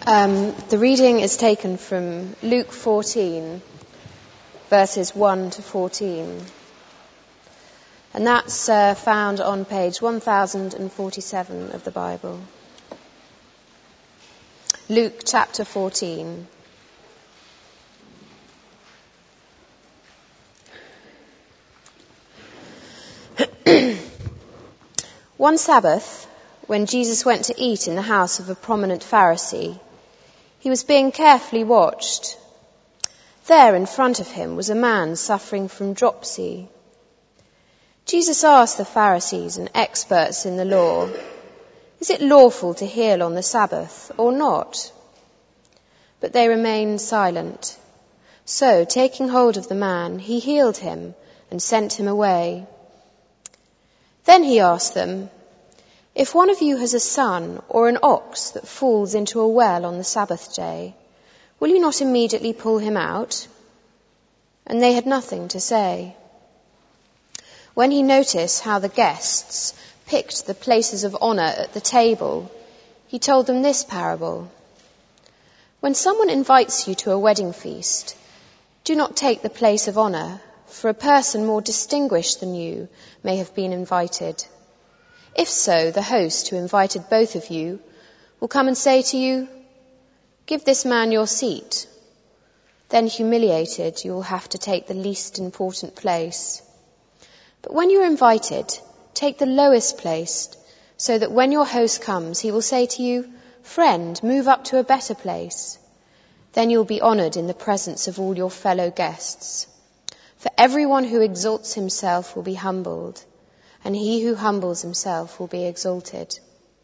The reading is taken from Luke 14, verses 1 to 14. And that's found on page 1047 of the Bible. Luke chapter 14. One Sabbath, when Jesus went to eat in the house of a prominent Pharisee, he was being carefully watched. There in front of him was a man suffering from dropsy. Jesus asked the Pharisees and experts in the law, "Is it lawful to heal on the Sabbath or not?" But they remained silent. So, taking hold of the man, he healed him and sent him away. Then he asked them, "If one of you has a son or an ox that falls into a well on the Sabbath day, will you not immediately pull him out?" And they had nothing to say. When he noticed how the guests picked the places of honor at the table, he told them this parable. "When someone invites you to a wedding feast, do not take the place of honor, for a person more distinguished than you may have been invited. If so, the host who invited both of you will come and say to you, 'Give this man your seat.' Then, humiliated, you will have to take the least important place. But when you are invited, take the lowest place, so that when your host comes, he will say to you, 'Friend, move up to a better place.' Then you will be honored in the presence of all your fellow guests. For everyone who exalts himself will be humbled, and he who humbles himself will be exalted."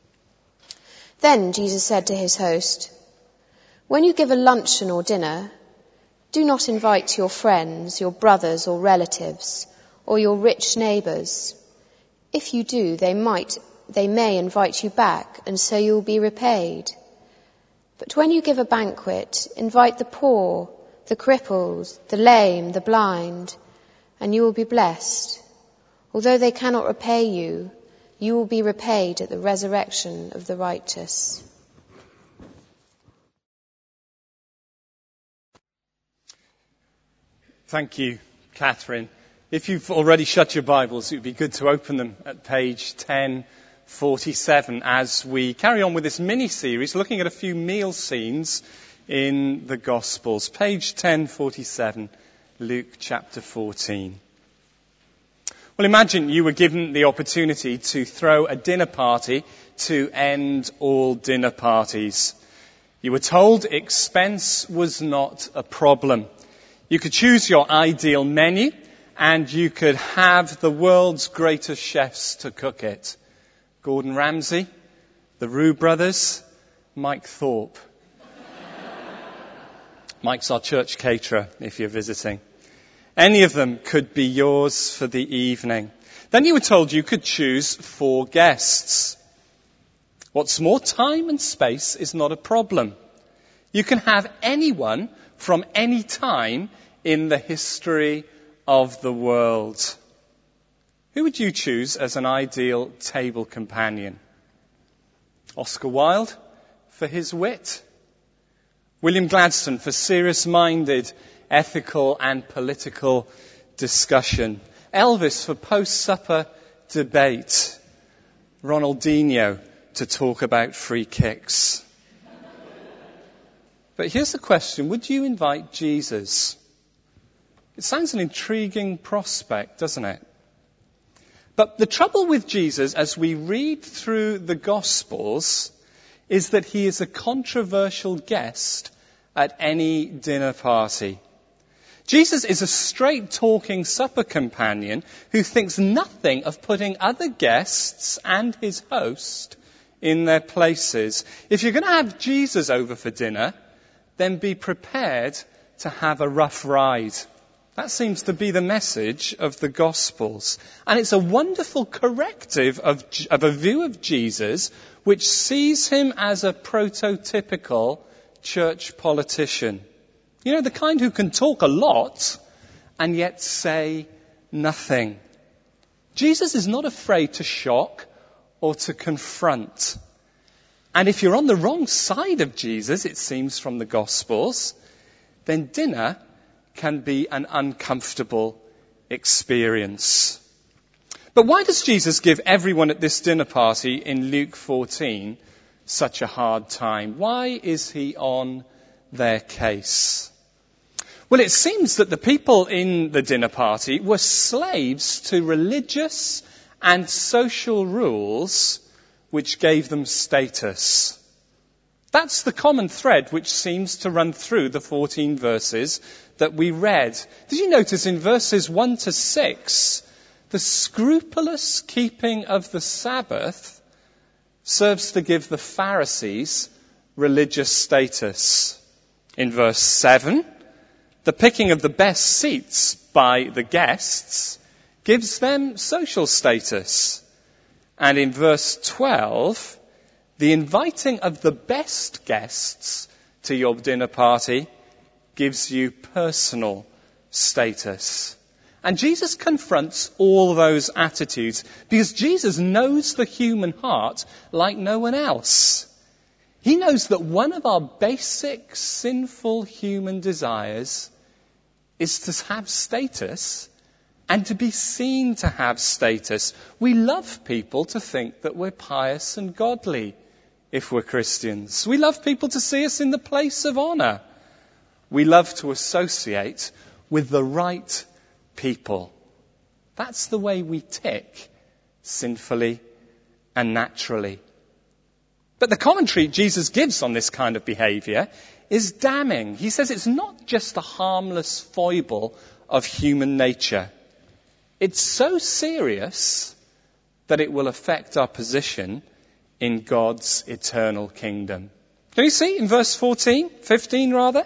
Then Jesus said to his host, "When you give a luncheon or dinner, do not invite your friends, your brothers or relatives, or your rich neighbors. If you do, they may invite you back, and so you will be repaid. But when you give a banquet, invite the poor, the crippled, the lame, the blind, and you will be blessed. Although they cannot repay you, you will be repaid at the resurrection of the righteous." Thank you, Catherine. If you've already shut your Bibles, it would be good to open them at page 1047 as we carry on with this mini-series looking at a few meal scenes in the Gospels. Page 1047, Luke chapter 14. Well, imagine you were given the opportunity to throw a dinner party to end all dinner parties. You were told expense was not a problem. You could choose your ideal menu, and you could have the world's greatest chefs to cook it. Gordon Ramsay, the Roux brothers, Mike Thorpe. Mike's our church caterer if you're visiting. Any of them could be yours for the evening. Then you were told you could choose 4 guests. What's more, time and space is not a problem. You can have anyone from any time in the history of the world. Who would you choose as an ideal table companion? Oscar Wilde for his wit. William Gladstone for serious-minded, ethical and political discussion. Elvis for post-supper debate. Ronaldinho to talk about free kicks. But here's the question, would you invite Jesus? It sounds an intriguing prospect, doesn't it? But the trouble with Jesus as we read through the Gospels is that he is a controversial guest at any dinner party. Jesus is a straight-talking supper companion who thinks nothing of putting other guests and his host in their places. If you're going to have Jesus over for dinner, then be prepared to have a rough ride. That seems to be the message of the Gospels. And it's a wonderful corrective of a view of Jesus which sees him as a prototypical church politician. You know, the kind who can talk a lot and yet say nothing. Jesus is not afraid to shock or to confront. And if you're on the wrong side of Jesus, it seems from the Gospels, then dinner can be an uncomfortable experience. But why does Jesus give everyone at this dinner party in Luke 14 such a hard time? Why is he on their case? Well, it seems that the people in the dinner party were slaves to religious and social rules which gave them status. That's the common thread which seems to run through the 14 verses that we read. Did you notice in verses 1 to 6, the scrupulous keeping of the Sabbath serves to give the Pharisees religious status. In verse 7, the picking of the best seats by the guests gives them social status. And in verse 12, the inviting of the best guests to your dinner party gives you personal status. And Jesus confronts all those attitudes because Jesus knows the human heart like no one else. He knows that one of our basic sinful human desires is to have status and to be seen to have status. We love people to think that we're pious and godly if we're Christians. We love people to see us in the place of honour. We love to associate with the right people. That's the way we tick, sinfully and naturally. But the commentary Jesus gives on this kind of behaviour is damning. He says it's not just a harmless foible of human nature. It's so serious that it will affect our position in God's eternal kingdom. Can you see in verse 15 rather?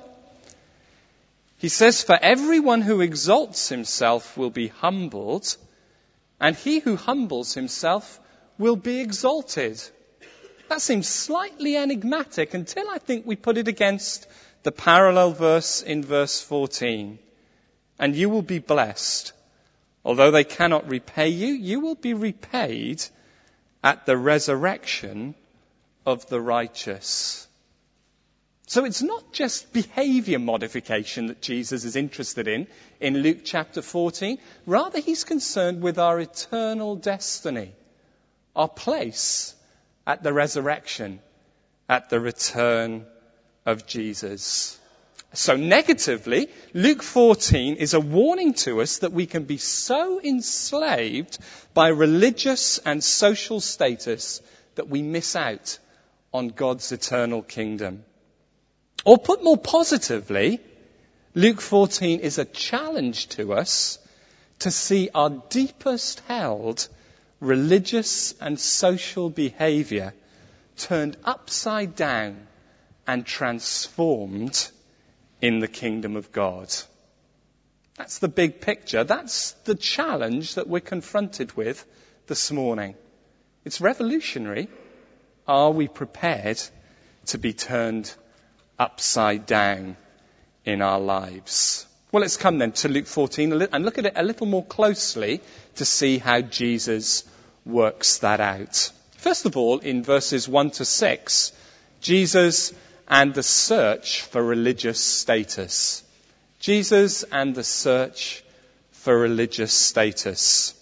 He says, "For everyone who exalts himself will be humbled, and he who humbles himself will be exalted." That seems slightly enigmatic until I think we put it against the parallel verse in verse 14. "And you will be blessed. Although they cannot repay you, you will be repaid at the resurrection of the righteous." So it's not just behaviour modification that Jesus is interested in Luke chapter 14. Rather, he's concerned with our eternal destiny, our place at the resurrection, at the return of Jesus. So negatively, Luke 14 is a warning to us that we can be so enslaved by religious and social status that we miss out on God's eternal kingdom. Or put more positively, Luke 14 is a challenge to us to see our deepest held religious and social behaviour turned upside down and transformed in the kingdom of God. That's the big picture. That's the challenge that we're confronted with this morning. It's revolutionary. Are we prepared to be turned upside down in our lives? Well, let's come then to Luke 14 and look at it a little more closely to see how Jesus works that out. First of all, in verses 1 to 6, Jesus and the search for religious status. Jesus and the search for religious status.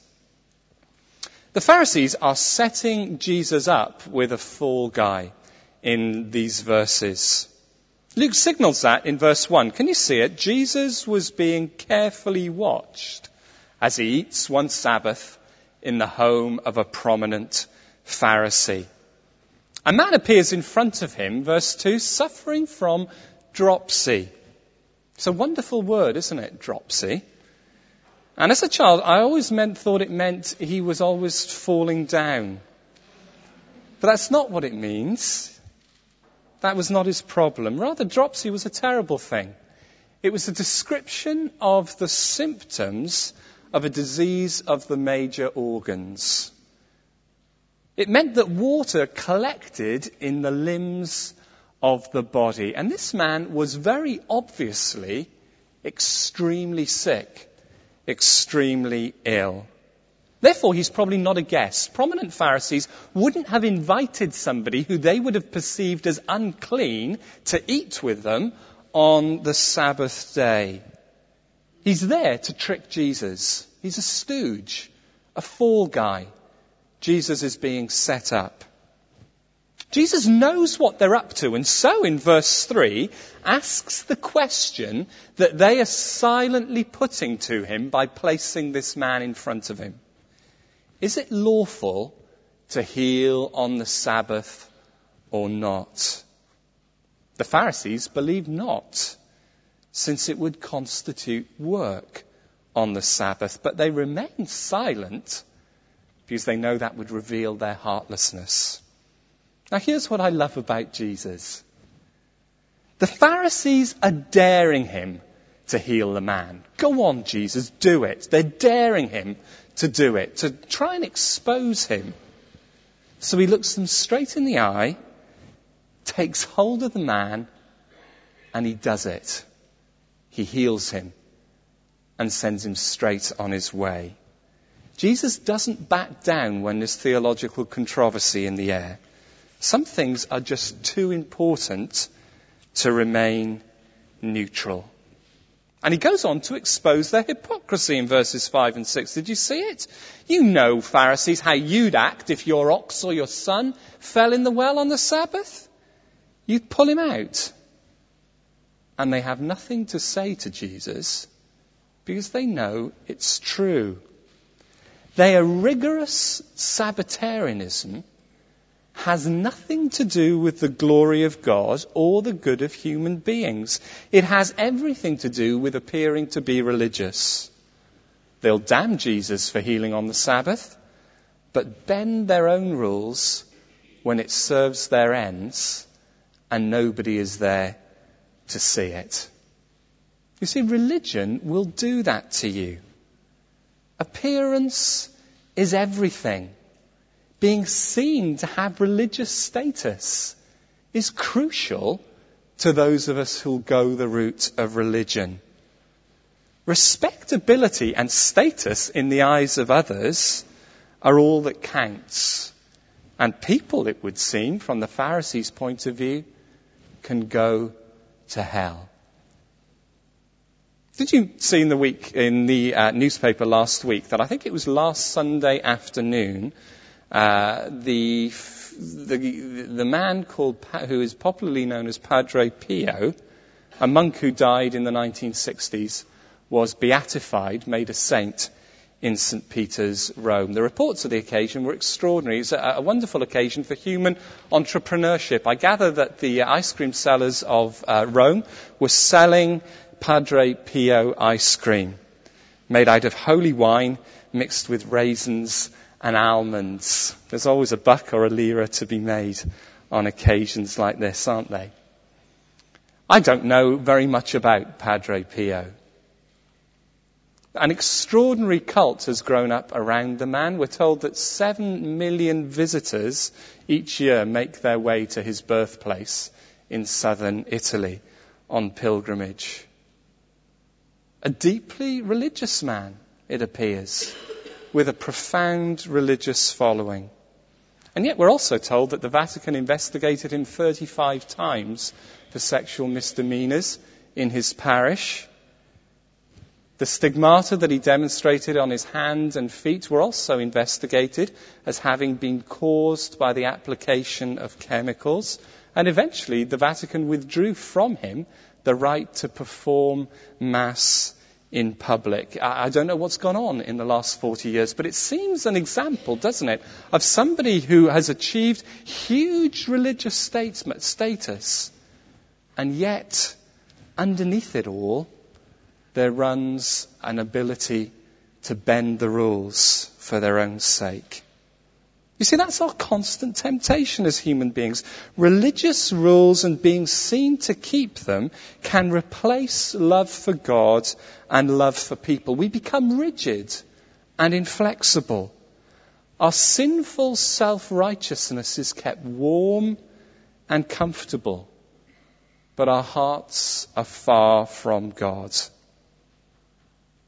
The Pharisees are setting Jesus up with a fall guy in these verses. Luke signals that in verse 1. Can you see it? Jesus was being carefully watched as he eats one Sabbath in the home of a prominent Pharisee. A man appears in front of him, verse 2, suffering from dropsy. It's a wonderful word, isn't it, dropsy? And as a child, I always thought it meant he was always falling down. But that's not what it means. That was not his problem. Rather, dropsy was a terrible thing. It was a description of the symptoms of a disease of the major organs. It meant that water collected in the limbs of the body. And this man was very obviously extremely sick, extremely ill. Therefore, he's probably not a guest. Prominent Pharisees wouldn't have invited somebody who they would have perceived as unclean to eat with them on the Sabbath day. He's there to trick Jesus. He's a stooge, a fall guy. Jesus is being set up. Jesus knows what they're up to, and so in verse 3 asks the question that they are silently putting to him by placing this man in front of him. Is it lawful to heal on the Sabbath or not? The Pharisees believe not, since it would constitute work on the Sabbath, but they remain silent because they know that would reveal their heartlessness. Now here's what I love about Jesus. The Pharisees are daring him to heal the man. Go on, Jesus, do it. They're daring him to do it, to try and expose him. So he looks them straight in the eye, takes hold of the man, and he does it. He heals him and sends him straight on his way. Jesus doesn't back down when there's theological controversy in the air. Some things are just too important to remain neutral. And he goes on to expose their hypocrisy in verses 5 and 6. Did you see it? You know, Pharisees, how you'd act if your ox or your son fell in the well on the Sabbath. You'd pull him out. And they have nothing to say to Jesus because they know it's true. Their rigorous Sabbatarianism has nothing to do with the glory of God or the good of human beings. It has everything to do with appearing to be religious. They'll damn Jesus for healing on the Sabbath, but bend their own rules when it serves their ends and nobody is there to see it. You see, religion will do that to you. Appearance is everything. Being seen to have religious status is crucial to those of us who'll go the route of religion. Respectability and status in the eyes of others are all that counts. And people, it would seem, from the Pharisees' point of view, can go to hell. Did you see in the newspaper last week that I think it was last Sunday afternoon, the man who is popularly known as Padre Pio, a monk who died in the 1960s, was beatified, made a saint in St. Peter's, Rome. The reports of the occasion were extraordinary. It was a wonderful occasion for human entrepreneurship. I gather that the ice cream sellers of Rome were selling Padre Pio ice cream, made out of holy wine mixed with raisins and almonds. There's always a buck or a lira to be made on occasions like this, aren't they? I don't know very much about Padre Pio. An extraordinary cult has grown up around the man. We're told that 7 million visitors each year make their way to his birthplace in southern Italy on pilgrimage. A deeply religious man, it appears, with a profound religious following. And yet we're also told that the Vatican investigated him 35 times for sexual misdemeanors in his parish. The stigmata that he demonstrated on his hands and feet were also investigated as having been caused by the application of chemicals. And eventually the Vatican withdrew from him the right to perform Mass in public. I don't know what's gone on in the last 40 years, but it seems an example, doesn't it, of somebody who has achieved huge religious status, and yet, underneath it all, there runs an ability to bend the rules for their own sake. You see, that's our constant temptation as human beings. Religious rules and being seen to keep them can replace love for God and love for people. We become rigid and inflexible. Our sinful self-righteousness is kept warm and comfortable, but our hearts are far from God.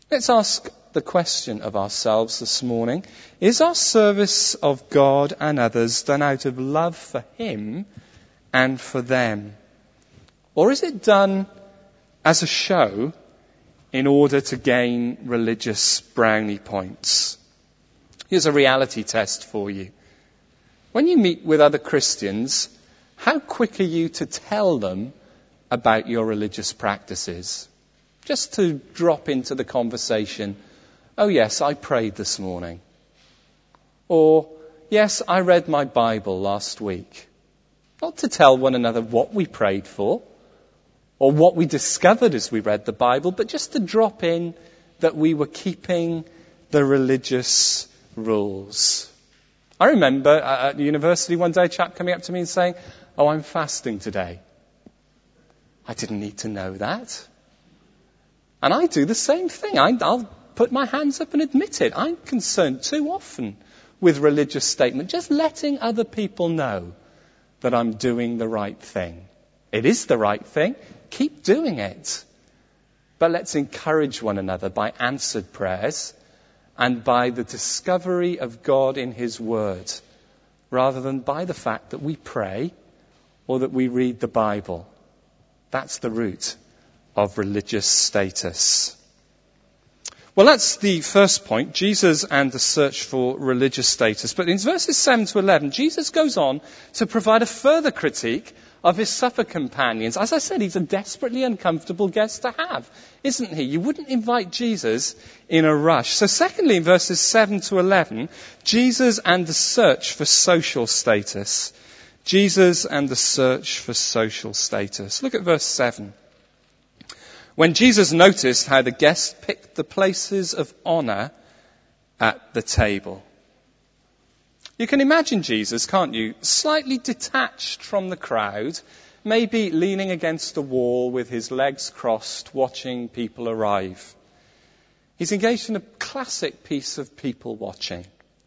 Let's ask the question of ourselves this morning. Is our service of God and others done out of love for Him and for them? Or is it done as a show in order to gain religious brownie points? Here's a reality test for you. When you meet with other Christians, how quick are you to tell them about your religious practices? Just to drop into the conversation, oh yes, I prayed this morning. Or, yes, I read my Bible last week. Not to tell one another what we prayed for, or what we discovered as we read the Bible, but just to drop in that we were keeping the religious rules. I remember at university one day a chap coming up to me and saying, oh, I'm fasting today. I didn't need to know that. And I do the same thing. I'll put my hands up and admit it. I'm concerned too often with religious statement, just letting other people know that I'm doing the right thing. It is the right thing. Keep doing it. But let's encourage one another by answered prayers and by the discovery of God in His Word, rather than by the fact that we pray or that we read the Bible. That's the root of religious status. Well, that's the first point, Jesus and the search for religious status. But in verses 7 to 11, Jesus goes on to provide a further critique of his supper companions. As I said, he's a desperately uncomfortable guest to have, isn't he? You wouldn't invite Jesus in a rush. So secondly, in verses 7 to 11, Jesus and the search for social status. Jesus and the search for social status. Look at verse 7. When Jesus noticed how the guests picked the places of honor at the table. You can imagine Jesus, can't you, slightly detached from the crowd, maybe leaning against a wall with his legs crossed, watching people arrive. He's engaged in a classic piece of people watching.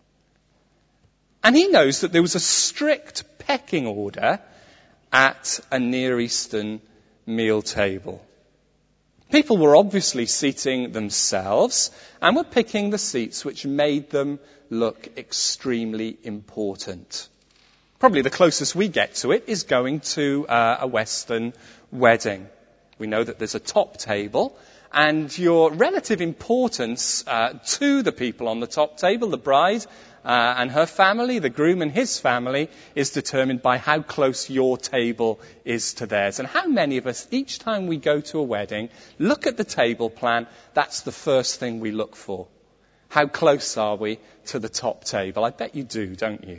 And he knows that there was a strict pecking order at a Near Eastern meal table. People were obviously seating themselves and were picking the seats which made them look extremely important. Probably the closest we get to it is going to a Western wedding. We know that there's a top table, and your relative importance to the people on the top table, the bride and her family, the groom and his family, is determined by how close your table is to theirs. And how many of us, each time we go to a wedding, look at the table plan, that's the first thing we look for. How close are we to the top table? I bet you do, don't you?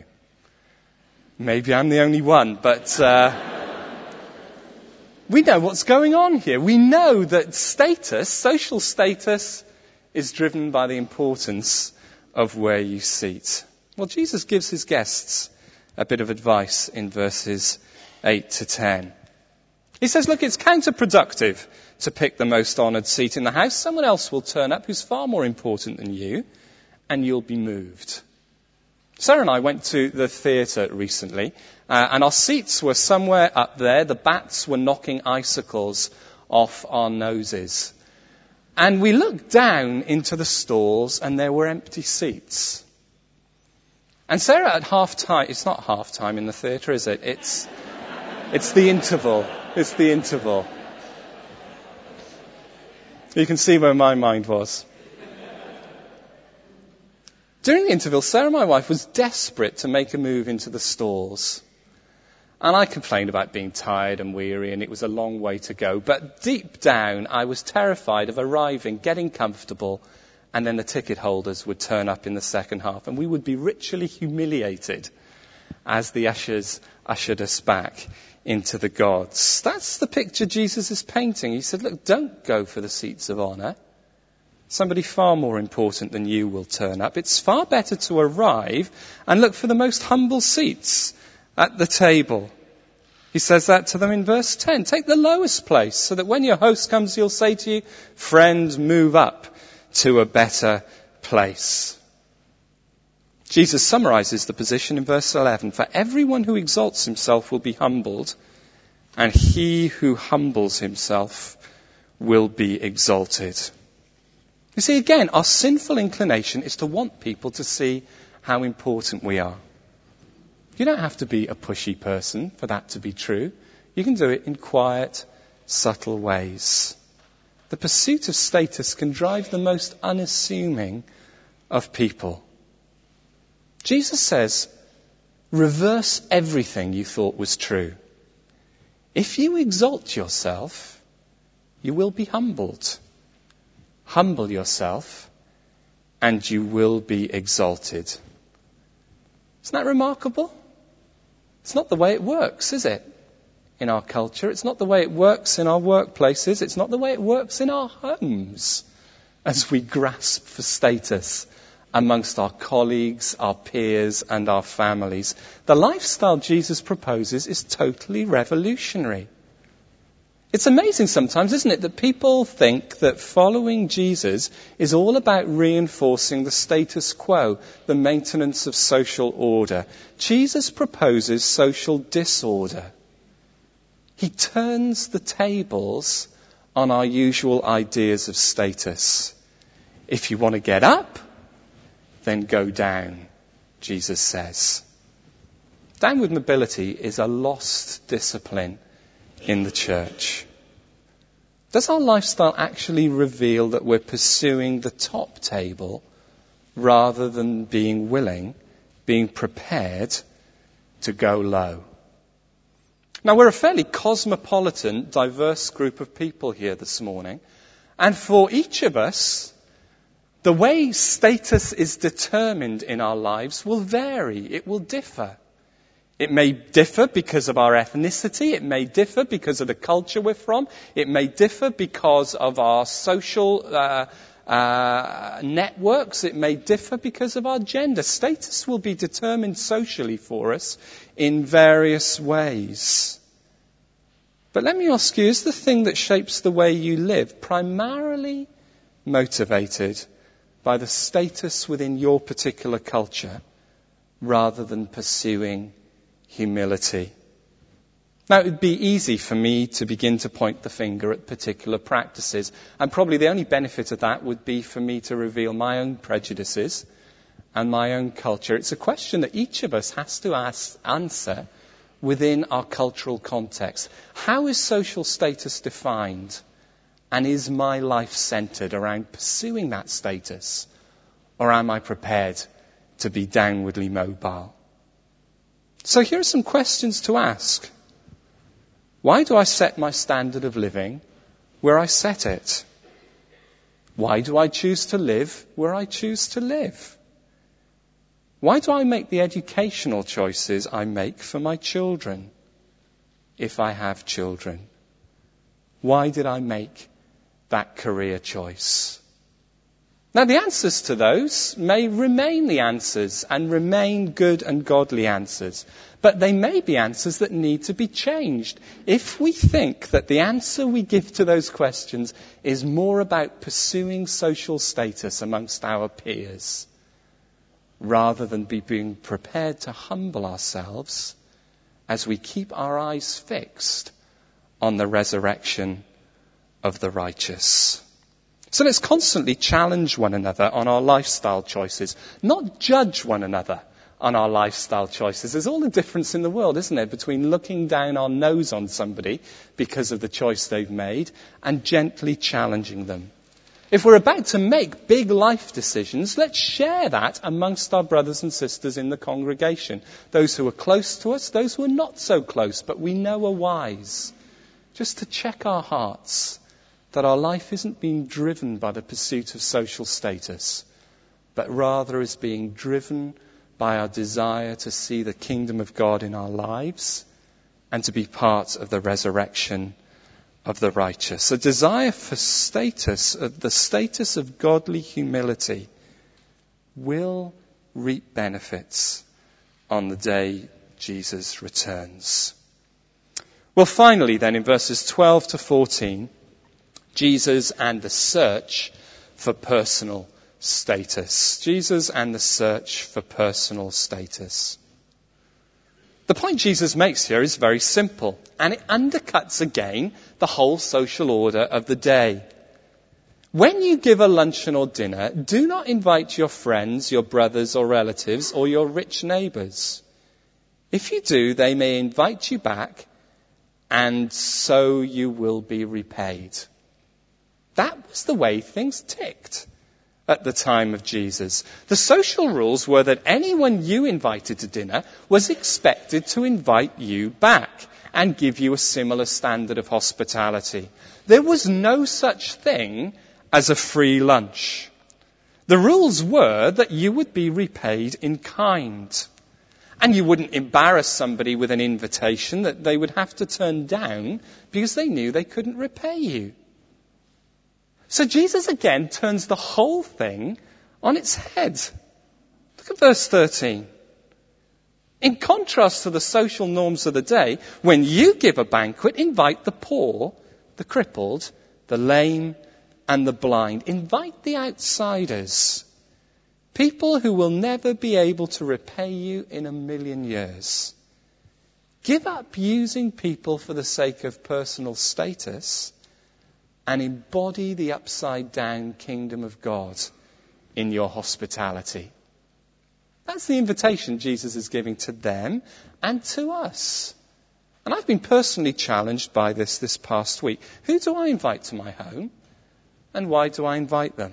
Maybe I'm the only one, but we know what's going on here. We know that status, social status, is driven by the importance of where you seat. Well, Jesus gives his guests a bit of advice in verses 8 to 10. He says, look, it's counterproductive to pick the most honoured seat in the house. Someone else will turn up who's far more important than you, and you'll be moved. Sarah and I went to the theatre recently, and our seats were somewhere up there. The bats were knocking icicles off our noses. And we looked down into the stalls, and there were empty seats. And Sarah at half-time, it's not half-time in the theatre, is it? It's the interval. It's the interval. You can see where my mind was. During the interval, Sarah, my wife, was desperate to make a move into the stalls. And I complained about being tired and weary, and it was a long way to go. But deep down, I was terrified of arriving, getting comfortable, and then the ticket holders would turn up in the second half, and we would be ritually humiliated as the ushers ushered us back into the gods. That's the picture Jesus is painting. He said, look, don't go for the seats of honour. Somebody far more important than you will turn up. It's far better to arrive and look for the most humble seats at the table. He says that to them in verse 10. Take the lowest place so that when your host comes, he'll say to you, friend, move up to a better place. Jesus summarizes the position in verse 11. For everyone who exalts himself will be humbled, and he who humbles himself will be exalted. You see, again, our sinful inclination is to want people to see how important we are. You don't have to be a pushy person for that to be true. You can do it in quiet, subtle ways. The pursuit of status can drive the most unassuming of people. Jesus says, reverse everything you thought was true. If you exalt yourself, you will be humbled. Humble yourself, and you will be exalted. Isn't that remarkable? It's not the way it works, is it? In our culture. It's not the way it works in our workplaces. It's not the way it works in our homes as we grasp for status amongst our colleagues, our peers, and our families. The lifestyle Jesus proposes is totally revolutionary. It's amazing sometimes, isn't it, that people think that following Jesus is all about reinforcing the status quo, the maintenance of social order. Jesus proposes social disorder. He turns the tables on our usual ideas of status. If you want to get up, then go down, Jesus says. Downward mobility is a lost discipline in the church. Does our lifestyle actually reveal that we're pursuing the top table rather than being willing, being prepared to go low? Now, we're a fairly cosmopolitan, diverse group of people here this morning. And for each of us, the way status is determined in our lives will vary. It will differ. It may differ because of our ethnicity. It may differ because of the culture we're from. It may differ because of our social networks. It may differ because of our gender. Status will be determined socially for us in various ways. But let me ask you, is the thing that shapes the way you live primarily motivated by the status within your particular culture rather than pursuing humility? Now, it would be easy for me to begin to point the finger at particular practices, and probably the only benefit of that would be for me to reveal my own prejudices and my own culture. It's a question that each of us has to answer within our cultural context. How is social status defined? And is my life centered around pursuing that status? Or am I prepared to be downwardly mobile? So here are some questions to ask. Why do I set my standard of living where I set it? Why do I choose to live where I choose to live? Why do I make the educational choices I make for my children, if I have children? Why did I make that career choice? Now, the answers to those may remain the answers and remain good and godly answers, but they may be answers that need to be changed if we think that the answer we give to those questions is more about pursuing social status amongst our peers rather than being prepared to humble ourselves as we keep our eyes fixed on the resurrection of the righteous. So let's constantly challenge one another on our lifestyle choices, not judge one another on our lifestyle choices. There's all the difference in the world, isn't there, between looking down our nose on somebody because of the choice they've made and gently challenging them. If we're about to make big life decisions, let's share that amongst our brothers and sisters in the congregation. Those who are close to us, those who are not so close, but we know are wise. Just to check our hearts that our life isn't being driven by the pursuit of social status, but rather is being driven by our desire to see the kingdom of God in our lives and to be part of the resurrection of the righteous. A desire for status, the status of godly humility, will reap benefits on the day Jesus returns. Well, finally then, in verses 12 to 14, Jesus and the search for personal status. Jesus and the search for personal status. The point Jesus makes here is very simple, and it undercuts again the whole social order of the day. When you give a luncheon or dinner, do not invite your friends, your brothers or relatives, or your rich neighbours. If you do, they may invite you back, and so you will be repaid. That was the way things ticked at the time of Jesus. The social rules were that anyone you invited to dinner was expected to invite you back and give you a similar standard of hospitality. There was no such thing as a free lunch. The rules were that you would be repaid in kind. And you wouldn't embarrass somebody with an invitation that they would have to turn down because they knew they couldn't repay you. So Jesus again turns the whole thing on its head. Look at verse 13. In contrast to the social norms of the day, when you give a banquet, invite the poor, the crippled, the lame, and the blind. Invite the outsiders. People who will never be able to repay you in a million years. Give up using people for the sake of personal status and embody the upside-down kingdom of God in your hospitality. That's the invitation Jesus is giving to them and to us. And I've been personally challenged by this past week. Who do I invite to my home? And why do I invite them?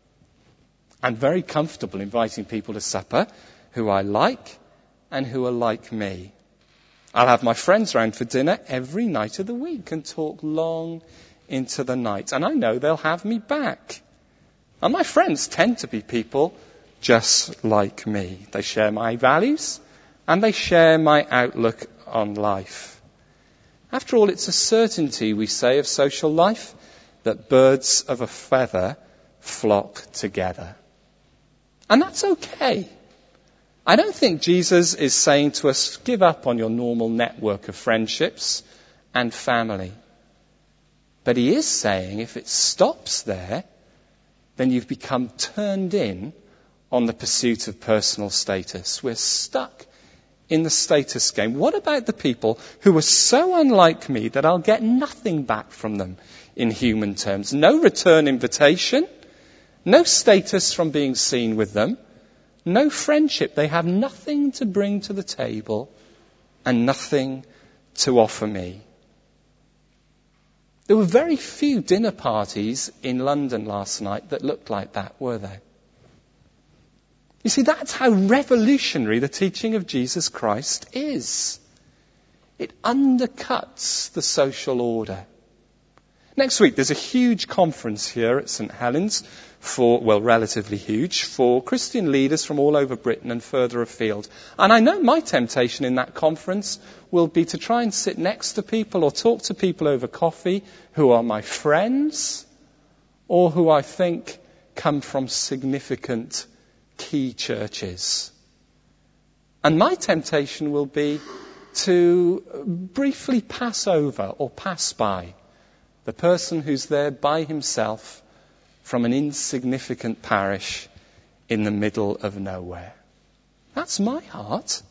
I'm very comfortable inviting people to supper who I like and who are like me. I'll have my friends round for dinner every night of the week and talk long into the night. And I know they'll have me back. And my friends tend to be people just like me. They share my values and they share my outlook on life. After all, it's a certainty, we say, of social life that birds of a feather flock together. And that's okay. I don't think Jesus is saying to us, give up on your normal network of friendships and family. But he is saying if it stops there, then you've become turned in on the pursuit of personal status. We're stuck in the status game. What about the people who are so unlike me that I'll get nothing back from them in human terms? No return invitation, no status from being seen with them, no friendship. They have nothing to bring to the table and nothing to offer me. There were very few dinner parties in London last night that looked like that, were there? You see, that's how revolutionary the teaching of Jesus Christ is. It undercuts the social order. Next week, there's a huge conference here at St. Helens relatively huge, for Christian leaders from all over Britain and further afield. And I know my temptation in that conference will be to try and sit next to people or talk to people over coffee who are my friends or who I think come from significant key churches. And my temptation will be to briefly pass over or pass by the person who's there by himself from an insignificant parish in the middle of nowhere. That's my heart.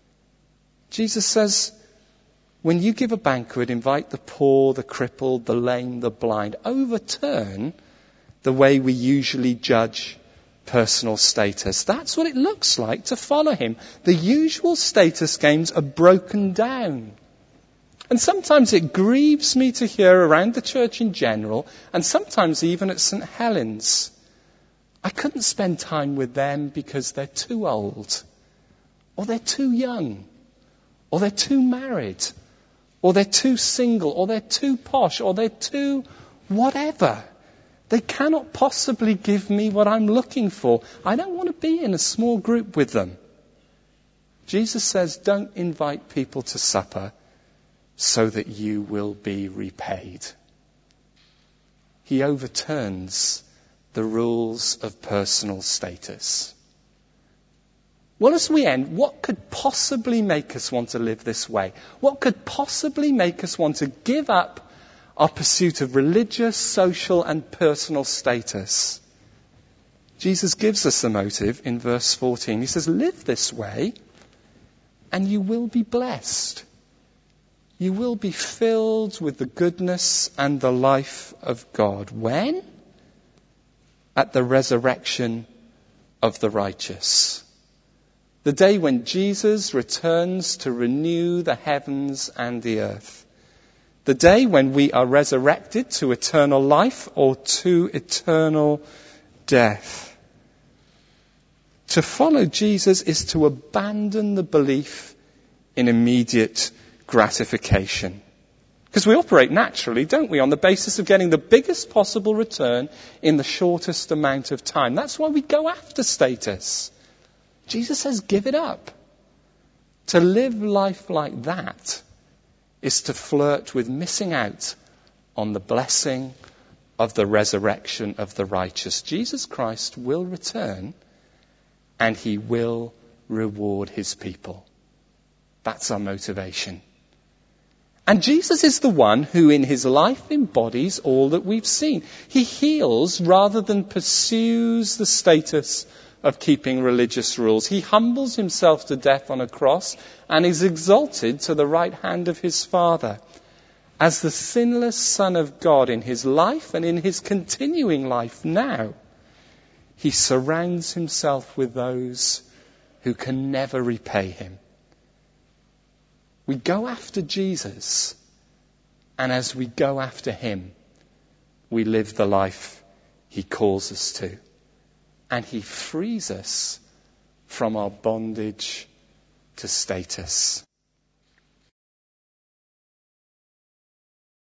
Jesus says, when you give a banquet, invite the poor, the crippled, the lame, the blind. Overturn the way we usually judge personal status. That's what it looks like to follow him. The usual status games are broken down. And sometimes it grieves me to hear around the church in general, and sometimes even at St. Helens, I couldn't spend time with them because they're too old, or they're too young, or they're too married, or they're too single, or they're too posh, or they're too whatever. They cannot possibly give me what I'm looking for. I don't want to be in a small group with them. Jesus says, don't invite people to supper so that you will be repaid. He overturns the rules of personal status. Well, as we end, what could possibly make us want to live this way? What could possibly make us want to give up our pursuit of religious, social, and personal status? Jesus gives us the motive in verse 14. He says, live this way and you will be blessed. You will be filled with the goodness and the life of God. When? at the resurrection of the righteous. The day when Jesus returns to renew the heavens and the earth. The day when we are resurrected to eternal life or to eternal death. To follow Jesus is to abandon the belief in immediate gratification. Because we operate naturally, don't we, on the basis of getting the biggest possible return in the shortest amount of time. That's why we go after status. Jesus says, give it up. To live life like that is to flirt with missing out on the blessing of the resurrection of the righteous. Jesus Christ will return and he will reward his people. That's our motivation. And Jesus is the one who in his life embodies all that we've seen. He heals rather than pursues the status of keeping religious rules. He humbles himself to death on a cross and is exalted to the right hand of his Father. As the sinless Son of God in his life and in his continuing life now, he surrounds himself with those who can never repay him. We go after Jesus, and as we go after him, we live the life he calls us to. And he frees us from our bondage to status.